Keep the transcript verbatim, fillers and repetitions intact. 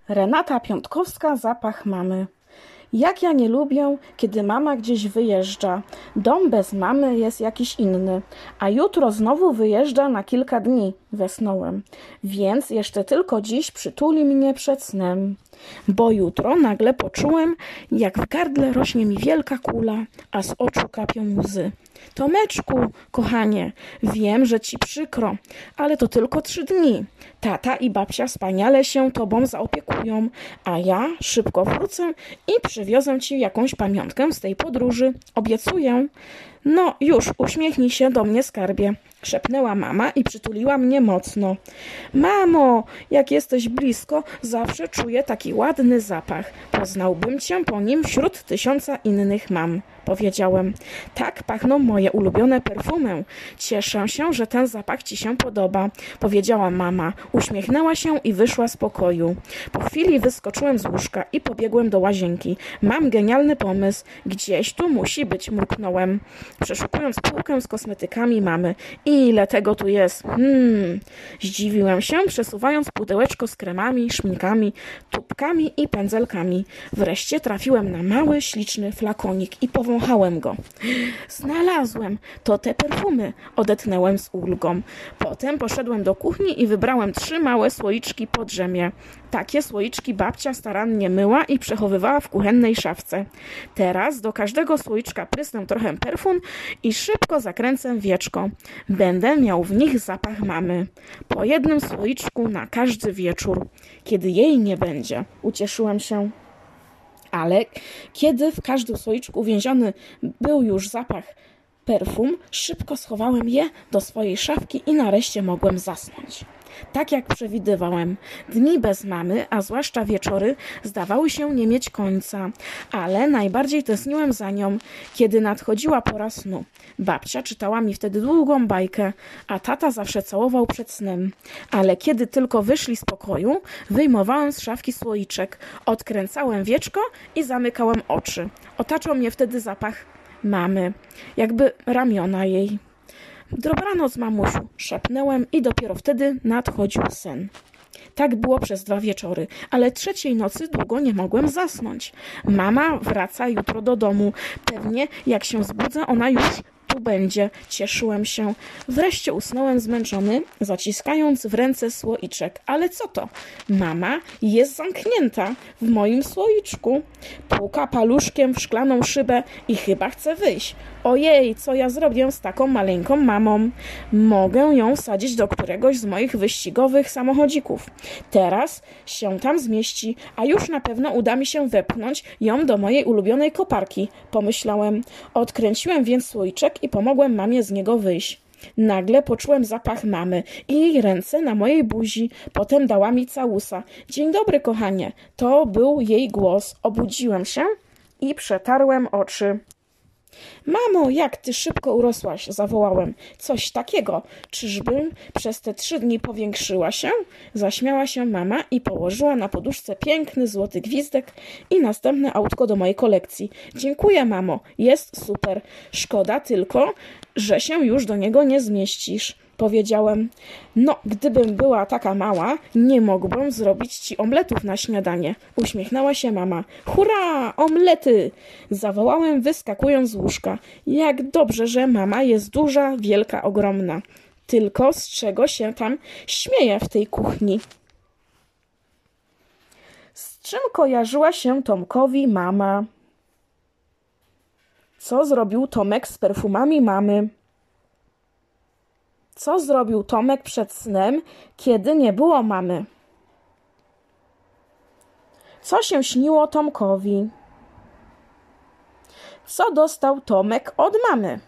Renata Piątkowska, zapach mamy. Jak ja nie lubię, kiedy mama gdzieś wyjeżdża. Dom bez mamy jest jakiś inny, a jutro znowu wyjeżdża na kilka dni, wesnąłem. Więc jeszcze tylko dziś przytuli mnie przed snem. Bo jutro nagle poczułem, jak w gardle rośnie mi wielka kula, a z oczu kapią łzy. Tomeczku, kochanie, wiem, że ci przykro, ale to tylko trzy dni. Tata i babcia wspaniale się tobą zaopiekują, a ja szybko wrócę i przywiozę ci jakąś pamiątkę z tej podróży. Obiecuję. No już, uśmiechnij się do mnie, skarbie, szepnęła mama i przytuliła mnie mocno. Mamo, jak jesteś blisko, zawsze czuję taki ładny zapach. Poznałbym cię po nim wśród tysiąca innych mam, powiedziałem. Tak pachną moje ulubione perfumy. Cieszę się, że ten zapach ci się podoba, powiedziała mama. Uśmiechnęła się i wyszła z pokoju. Po chwili wyskoczyłem z łóżka i pobiegłem do łazienki. Mam genialny pomysł. Gdzieś tu musi być, mruknąłem, przeszukując półkę z kosmetykami mamy. Ile tego tu jest? Hmm. Zdziwiłem się, przesuwając pudełeczko z kremami, szminkami, tubkami i pędzelkami. Wreszcie trafiłem na mały, śliczny flakonik i powąchałem go. Znalazłem! To te perfumy! Odetchnąłem z ulgą. Potem poszedłem do kuchni i wybrałem trzy małe słoiczki po drzemie. Takie słoiczki babcia starannie myła i przechowywała w kuchennej szafce. Teraz do każdego słoiczka prysnę trochę perfum i szybko zakręcę wieczko. Będę miał w nich zapach mamy. Po jednym słoiczku na każdy wieczór. Kiedy jej nie będzie, ucieszyłem się. Ale kiedy w każdym słoiczku uwięziony był już zapach perfum, szybko schowałem je do swojej szafki i nareszcie mogłem zasnąć. Tak jak przewidywałem, dni bez mamy, a zwłaszcza wieczory, zdawały się nie mieć końca, ale najbardziej tęskniłem za nią, kiedy nadchodziła pora snu. Babcia czytała mi wtedy długą bajkę, a tata zawsze całował przed snem. Ale kiedy tylko wyszli z pokoju, wyjmowałem z szafki słoiczek, odkręcałem wieczko i zamykałem oczy. Otaczał mnie wtedy zapach mamy, jakby ramiona jej. Dobranoc, mamusiu, szepnęłem i dopiero wtedy nadchodził sen. Tak było przez dwa wieczory, ale trzeciej nocy długo nie mogłem zasnąć. Mama wraca jutro do domu. Pewnie jak się zbudzę, ona już tu będzie. Cieszyłem się. Wreszcie usnąłem zmęczony, zaciskając w ręce słoiczek. Ale co to? Mama jest zamknięta w moim słoiczku. Puka paluszkiem w szklaną szybę i chyba chce wyjść. Ojej, co ja zrobię z taką maleńką mamą? Mogę ją sadzić do któregoś z moich wyścigowych samochodzików. Teraz się tam zmieści, a już na pewno uda mi się wepchnąć ją do mojej ulubionej koparki, pomyślałem. Odkręciłem więc słoiczek i pomogłem mamie z niego wyjść. Nagle poczułem zapach mamy i jej ręce na mojej buzi. Potem dała mi całusa. Dzień dobry, kochanie. To był jej głos. Obudziłem się i przetarłem oczy. Mamo, jak ty szybko urosłaś, zawołałem. Coś takiego. Czyżbym przez te trzy dni powiększyła się? Zaśmiała się mama i położyła na poduszce piękny złoty gwizdek i następne autko do mojej kolekcji. Dziękuję, mamo. Jest super. Szkoda tylko, że się już do niego nie zmieścisz, powiedziałem. No, gdybym była taka mała, nie mógłbym zrobić ci omletów na śniadanie. Uśmiechnęła się mama. Hurra, omlety! Zawołałem, wyskakując z łóżka. Jak dobrze, że mama jest duża, wielka, ogromna. Tylko z czego się tam śmieje w tej kuchni? Z czym kojarzyła się Tomkowi mama? Co zrobił Tomek z perfumami mamy? Co zrobił Tomek przed snem, kiedy nie było mamy? Co się śniło Tomkowi? Co dostał Tomek od mamy?